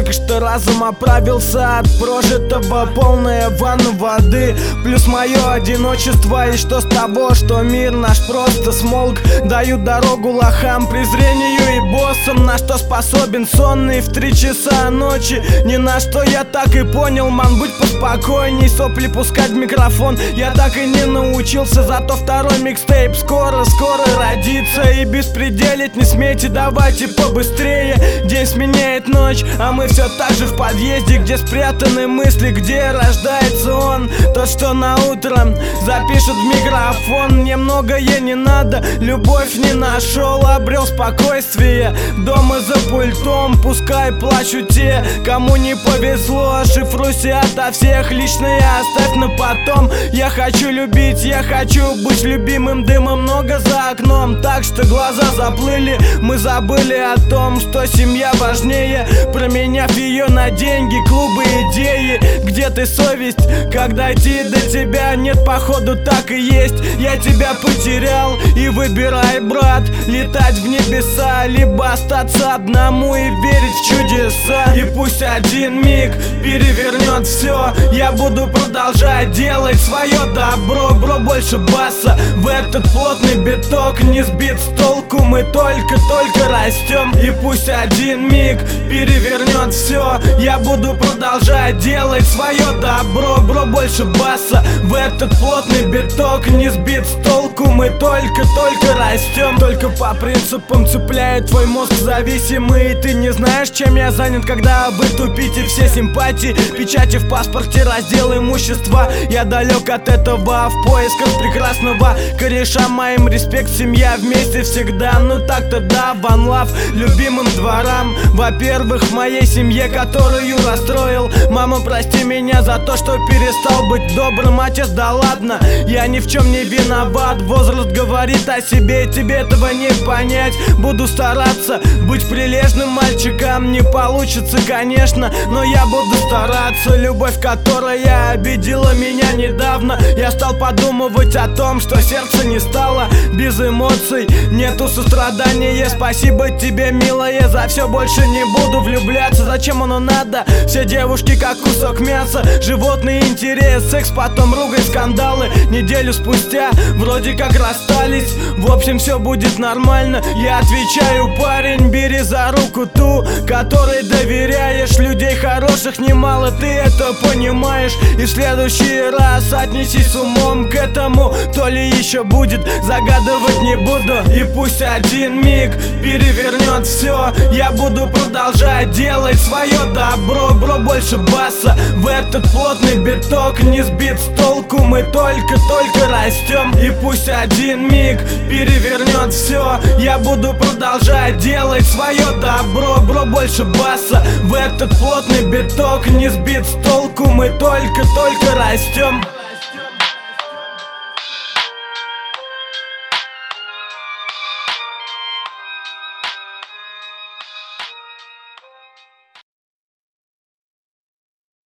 только что разум оправился от прожитого, полная ванна воды, плюс мое одиночество. И что с того, что мир наш просто смолк? Даю дорогу лохам, презрению и боссам. На что способен сонный в 3 часа ночи? Ни на что я так и понял, ман, будь поспокойней. Сопли пускать в микрофон я так и не научился. Зато второй микстейп скоро родится. И беспределить не смейте, давайте побыстрее. День сменяет ночь, а мы все так же в подъезде, где спрятаны мысли, где рождается он. Тот, что на утро запишет в микрофон. Мне многое не надо, любовь не нашел, обрел спокойствие дома за пультом. Пускай плачут те, кому не повезло. Шифруйся ото всех, личное оставь на потом. Я хочу любить, я хочу быть любимым. Дыма много за окном, так что глаза заплыли. Мы забыли о том, что семья важнее, променяв ее на деньги, клубы, идеи. Где ты, совесть, когда идти до тебя? Нет, походу так и есть. Я тебя потерял, и выбирай, брат, летать в небеса, либо остаться одному и верить в чудеса. И пусть один миг перевернет все, я буду продолжать делать свое добро. Бро, больше баса в этот плотный биток, не сбит с толку, мы только растем. И пусть один миг перевернет все, я буду продолжать делать свое добро. Бро, больше баса в этот плотный биток, не сбит с толку, мы только растем. Только по принципам цепляет твой мозг зависимый. Ты не знаешь, чем я занят, когда вы тупите все симпатии. Печати в паспорте, раздел имущества. Я далек от этого, в поисках прекрасного кореша. Моим респект, семья вместе всегда. Ну так-то да, one love любимым дворам. Во-первых, моей семье, которую расстроил. Мама, прости меня за то, что перестал быть добрым. Отец, да ладно, я ни в чем не виноват. Возраст говорит о себе, тебе этого не понять. Буду стараться быть прилежным мальчиком. Не получится, конечно, но я буду стараться. Любовь, которая обидела меня недавно, я стал подумывать о том, что сердце не стало без эмоций, нету сострадания. Спасибо тебе, милая, за все, больше не буду влюбляться. Зачем оно надо? Все девушки как кусок мяса. Животный интерес, секс, потом ругань, скандалы. Неделю спустя вроде как расстались. В общем, все будет нормально. Я отвечаю, парень, бери за руку ту, которой доверяешь. Людей хороших немало, ты это понимаешь. И в следующий раз отнесись с умом к этому. То ли еще будет, загадывать не буду. И пусть один миг перевернет все, я буду продолжать делать свое добро. Бро, больше баса в этот плотный биток, не сбит с толку, мы только растем. И пусть один миг перевернет все, я буду продолжать делать свое добро. Бро, больше баса в этот плотный биток, не сбит с толку, мы только растем.